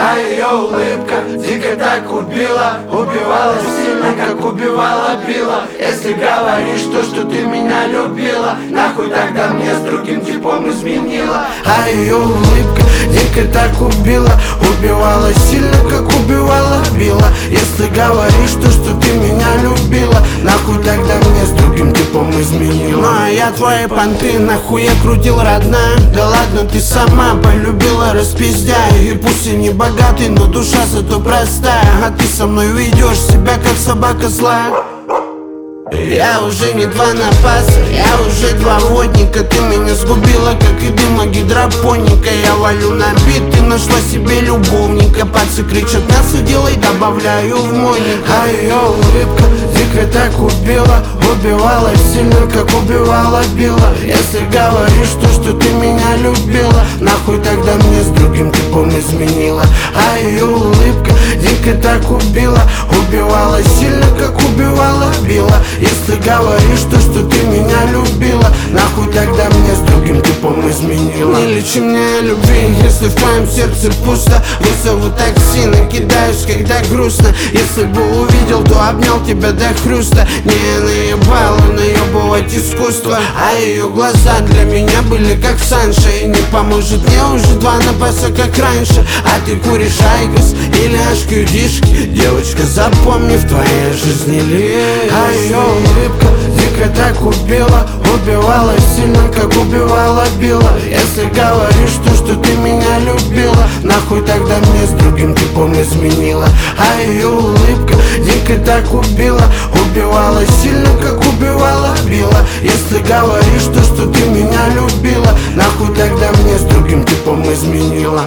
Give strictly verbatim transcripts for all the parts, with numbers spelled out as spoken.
А ее улыбка дико так убила, убивала сильно, как убивала била. Если говоришь то, что ты меня любила, нахуй тогда мне с другим типом изменила. А ее улыбка дико так убила, убивала сильно, как убивала била. Если говоришь то, что ты меня любила, нахуй тогда мне с другим типом изменила. Ну а я твои понты нахуй я крутил, родная. Да ладно, ты сама полюбила, распиздяй. И пусть и не богатый, но душа зато простая. А ты со мной ведешь себя как собака злая. Я уже не два напаса, я уже два водника. Ты меня сгубила, как и дыма гидропоника. Я валю на бит, ты нашла себе любовника. Пальцы кричат, мясо делай, добавляю в мойник. А ее улыбка дико так убила, убивала сильно, как убивала била. Если говоришь то, что ты меня любила, нахуй тогда мне с другим типом изменила. А ее улыбка дико так убила, убивала сильно, как убивала била. Если говоришь то, что ты меня любила, нахуй тогда мне с другим типом изменила. Не лечи мне любви, если в твоем сердце пусто. Вызову такси, накидаюсь, когда грустно. Если бы увидел, то обнял тебя до хруста. Не наебала, наебывать искусство. А ее глаза для меня были как Санша. И не поможет мне уже два напаса, как раньше. А ты куришь айгос или ашкюдишки. Девочка, запомни, в твоей жизни лишь. А ее улыбка дико так убила, убивала сильно, как убивала била. Если говоришь то, что ты меня любила, нахуй тогда мне с другим типом изменила. А ее улыбка дико так убила, убивала сильно, как убивала била. Если говоришь то, что ты меня любила, нахуй тогда мне с другим типом изменила.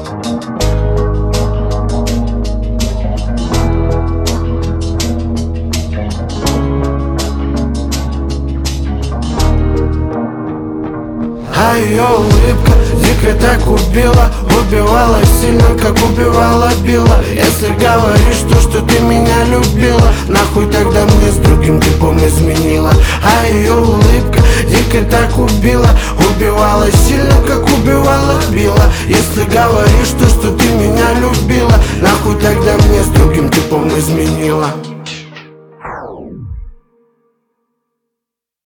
А ее улыбка дико так убила, убивала сильно, как убивала била. Если говоришь то, что ты меня любила, нахуй тогда мне с другим типом изменила. А ее улыбка дико так убила, убивала сильно, как убивала била. Если говоришь то, что ты меня любила, нахуй тогда мне с другим типом изменила.